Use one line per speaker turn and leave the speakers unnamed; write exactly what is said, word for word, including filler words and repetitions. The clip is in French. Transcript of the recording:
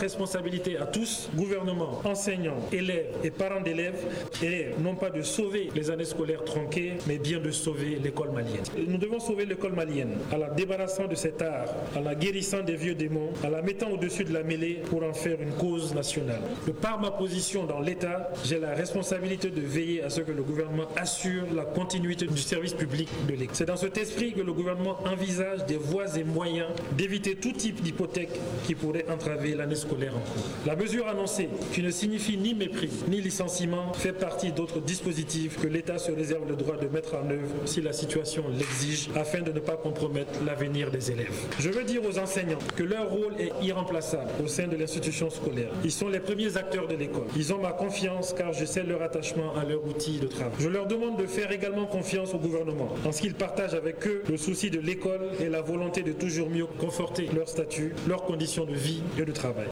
responsabilité à tous, gouvernement, enseignants, élèves et parents d'élèves, est non pas de sauver les années scolaires tronquées, mais bien de sauver l'école malienne. Nous devons sauver l'école malienne en la débarrassant de cet art, en la guérissant des vieux démons, en la mettant au-dessus de la mêlée pour en faire une cause nationale. De par ma position dans l'État, j'ai la responsabilité de veiller à ce que le gouvernement assure la continuité du service public de l'État. C'est dans cet esprit que le gouvernement envisage des voies et moyens d'éviter tout type d'hypothèque qui pourrait entraver l'année scolaire en cours. La mesure annoncée, qui ne signifie ni mépris ni licenciement, fait partie d'autres dispositifs que l'État se réserve le droit de mettre en œuvre si la situation l'exige, afin de ne pas compromettre l'avenir des élèves. Je veux dire aux enseignants que leur rôle est irremplaçable au sein de l'institution scolaire. Ils sont les premiers acteurs de l'école. Ils ont ma confiance car je sais leur attachement à leur outil de travail. Je leur demande de faire également confiance au gouvernement en ce qu'ils partagent avec eux le souci de l'école et la volonté de toujours mieux conforter leur statut, leurs conditions de vie et de travail.